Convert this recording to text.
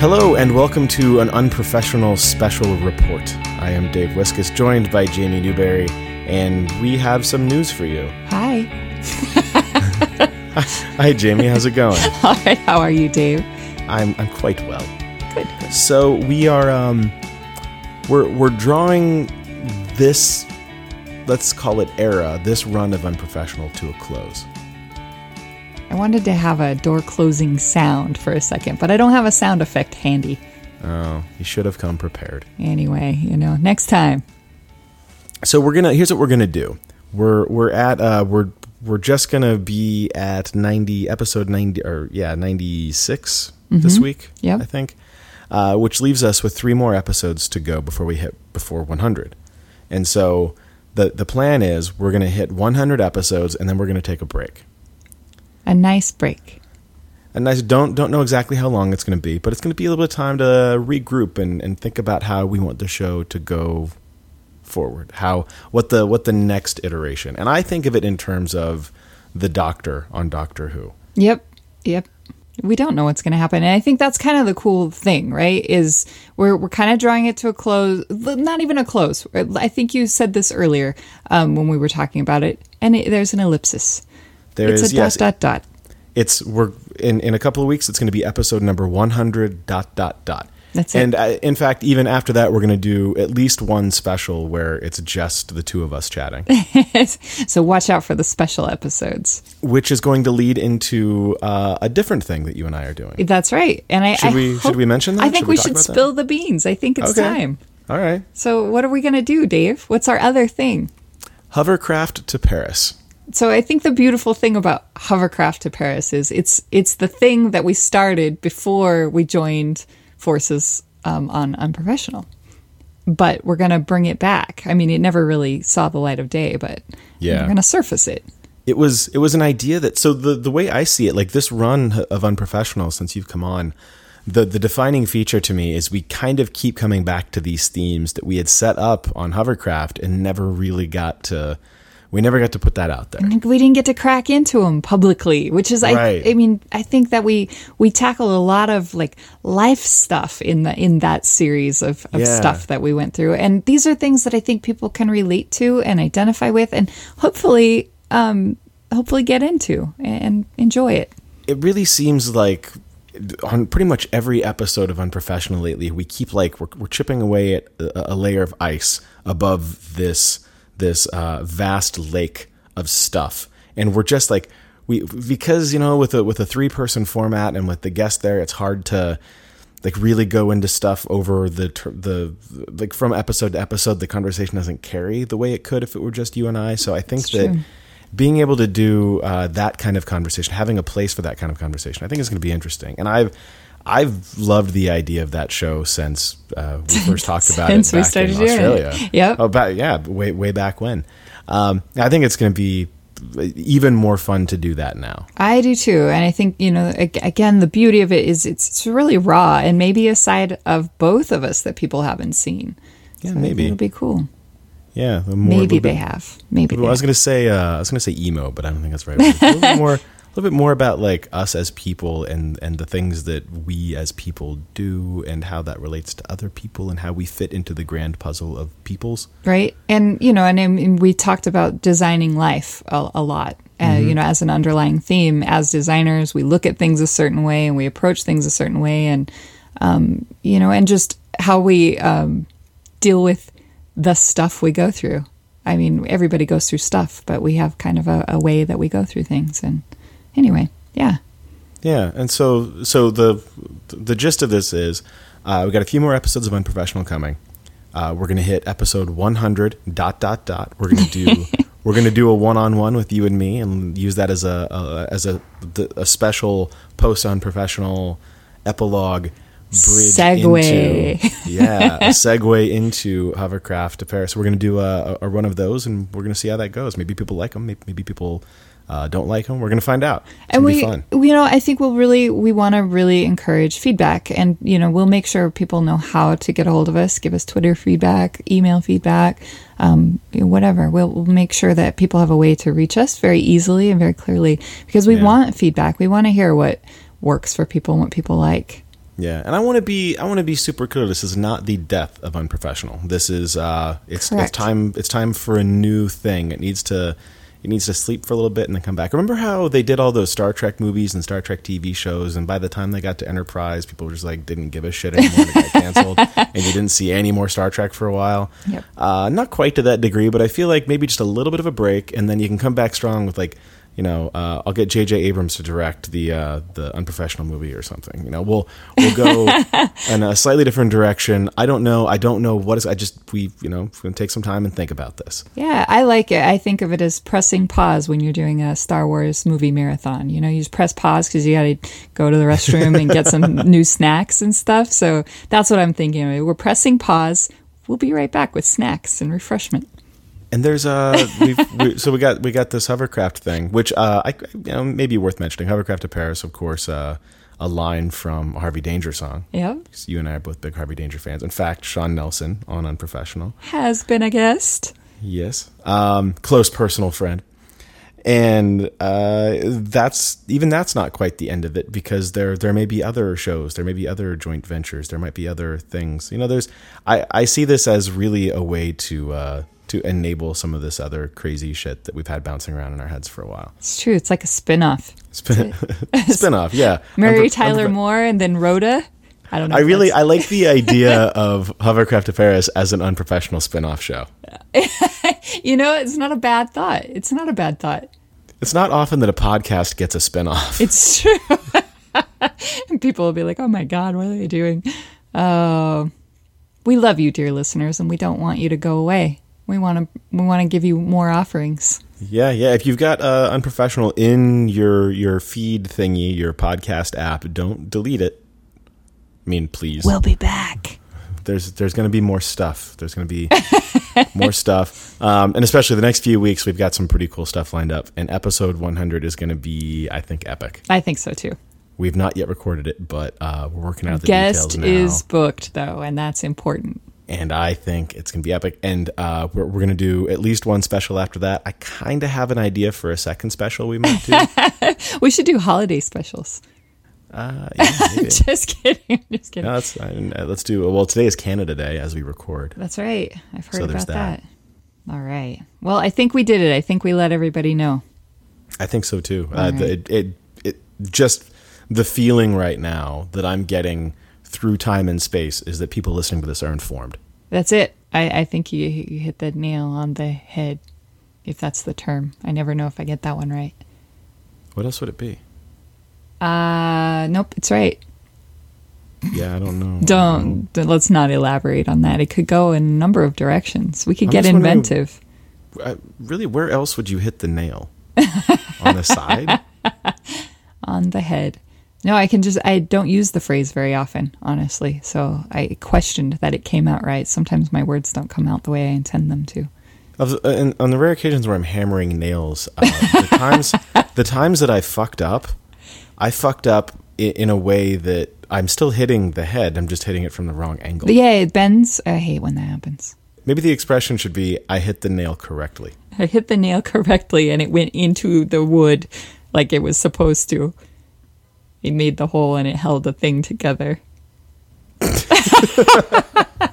Hello and welcome to an unprofessional special report. I am Dave Wiskus, joined by Jamie Newberry, and we have some news for you. Hi. Hi, Jamie. How's it going? All right. How are you, Dave? I'm quite well. Good. So we are we're drawing this, let's call it era, this run of Unprofessional to a close. I wanted to have a door closing sound for a second, but I don't have a sound effect handy. Oh, you should have come prepared. Anyway, next time. So here's what we're gonna do. We're just gonna be at episode 96 this week. Yep. I think, which leaves us with 3 more episodes to go before we hit 100. And so the plan is we're gonna hit 100 episodes and then we're gonna take a break. A nice break. A nice, don't know exactly how long it's going to be, but it's going to be a little bit of time to regroup and think about how we want the show to go forward. What the next iteration. And I think of it in terms of the Doctor on Doctor Who. Yep. We don't know what's going to happen. And I think that's kind of the cool thing, right? Is we're kind of drawing it to a close, not even a close. I think you said this earlier when we were talking about it. And there's an ellipsis. It's a ... It's we're in a couple of weeks. It's going to be episode number 100 ... That's it. And in fact, even after that, we're going to do at least one special where it's just the two of us chatting. So watch out for the special episodes, which is going to lead into a different thing that you and I are doing. That's right. And should we mention that? I think we should spill the beans. I think it's time. All right. So what are we going to do, Dave? What's our other thing? Hovercraft to Paris. So I think the beautiful thing about Hovercraft to Paris is it's the thing that we started before we joined forces on Unprofessional. But we're going to bring it back. I mean, it never really saw the light of day, but we're going to surface it. It was an idea that, so the way I see it, like this run of Unprofessional since you've come on, the defining feature to me is we kind of keep coming back to these themes that we had set up on Hovercraft and never got to put that out there. We didn't get to crack into them publicly, which is, right. I think that we tackle a lot of like life stuff in that series of stuff that we went through. And these are things that I think people can relate to and identify with and hopefully get into and enjoy it. It really seems like on pretty much every episode of Unprofessional lately, we keep we're chipping away at a layer of ice above this vast lake of stuff, and we're just because with a 3-person format and with the guest there, it's hard to really go into stuff over the from episode to episode. The conversation doesn't carry the way it could if it were just you and I. So I think that being able to do that kind of conversation, having a place for that kind of conversation, I think is going to be interesting. And I've loved the idea of that show since we first talked about it back in Australia. Yep. Way back when. I think it's going to be even more fun to do that now. I do too. And I think, again, the beauty of it is it's really raw and maybe a side of both of us that people haven't seen. Yeah, so maybe. It'll be cool. Yeah. Maybe they have. Maybe I was going to say emo, but I don't think that's right. A little bit more about us as people and the things that we as people do and how that relates to other people and how we fit into the grand puzzle of peoples. Right. And, and we talked about designing life a lot, as an underlying theme. As designers, we look at things a certain way and we approach things a certain way and, and just how we deal with the stuff we go through. I mean, everybody goes through stuff, but we have kind of a way that we go through things. And anyway, yeah. Yeah, and so the gist of this is we got a few more episodes of Unprofessional coming. We're going to hit episode 100 ... We're going to do a one-on-one with you and me and use that as a special post Unprofessional epilogue bridge segue. A segue into Hovercraft to Paris. We're going to do a run of those, and we're going to see how that goes. Maybe people like them. Maybe people don't like them. We're going to find out. It's going to be fun. I think we want to really encourage feedback, and we'll make sure people know how to get a hold of us. Give us Twitter feedback, email feedback, whatever. We'll make sure that people have a way to reach us very easily and very clearly because we want feedback. We want to hear what works for people and what people like. Yeah, and I want to be super clear. This is not the death of Unprofessional. This is it's time for a new thing. It needs to sleep for a little bit and then come back. Remember how they did all those Star Trek movies and Star Trek TV shows, and by the time they got to Enterprise, people just like didn't give a shit anymore. They got canceled, and you didn't see any more Star Trek for a while. Yep. Not quite to that degree, but I feel like maybe just a little bit of a break, and then you can come back strong with like. I'll get J.J. Abrams to direct the Unprofessional movie or something. We'll go in a slightly different direction. I don't know what is. We're going to take some time and think about this. Yeah, I like it. I think of it as pressing pause when you're doing a Star Wars movie marathon. You just press pause because you got to go to the restroom and get some new snacks and stuff. So that's what I'm thinking of. We're pressing pause. We'll be right back with snacks and refreshment. And there's we got this hovercraft thing, which may be worth mentioning. Hovercraft to Paris, of course, a line from a Harvey Danger song. Yeah, you and I are both big Harvey Danger fans. In fact, Sean Nelson on Unprofessional has been a guest. Yes, close personal friend, and that's not quite the end of it, because there may be other shows, there may be other joint ventures, there might be other things. I see this as really a way to enable some of this other crazy shit that we've had bouncing around in our heads for a while. It's true. It's like a spin-off. Spin-off, yeah. Mary Tyler Moore and then Rhoda. I don't know. I like the idea of Hovercraft to Paris as an Unprofessional spin-off show. It's not a bad thought. It's not a bad thought. It's not often that a podcast gets a spin-off. It's true. And people will be like, oh my God, what are they doing? We love you, dear listeners, and we don't want you to go away. We want to give you more offerings. Yeah. If you've got Unprofessional in your feed thingy, your podcast app, don't delete it. I mean, please. We'll be back. There's going to be more stuff. There's going to be more stuff, and especially the next few weeks, we've got some pretty cool stuff lined up. And episode 100 is going to be, I think, epic. I think so too. We've not yet recorded it, but we're working out the details now. Guest is booked though, and that's important. And I think it's going to be epic. And we're going to do at least one special after that. I kind of have an idea for a second special we might do. We should do holiday specials. Yeah, maybe. Just kidding. No, let's do. Well, today is Canada Day as we record. That's right. I've heard about that. All right. Well, I think we did it. I think we let everybody know. I think so too. Right. It just the feeling right now that I'm getting through time and space is that people listening to this are informed. That's it. I think you hit the nail on the head, if that's the term. I never know if I get that one right. What else would it be? Nope, it's right. Yeah, I don't know. Let's not elaborate on that. It could go in a number of directions. We could get inventive. Really, where else would you hit the nail? On the side? On the head. No, I don't use the phrase very often, honestly. So I questioned that it came out right. Sometimes my words don't come out the way I intend them to. On the rare occasions where I'm hammering nails, the times that I fucked up in a way that I'm still hitting the head. I'm just hitting it from the wrong angle. Yeah, it bends. I hate when that happens. Maybe the expression should be, I hit the nail correctly. I hit the nail correctly and it went into the wood like it was supposed to. It made the hole and it held the thing together.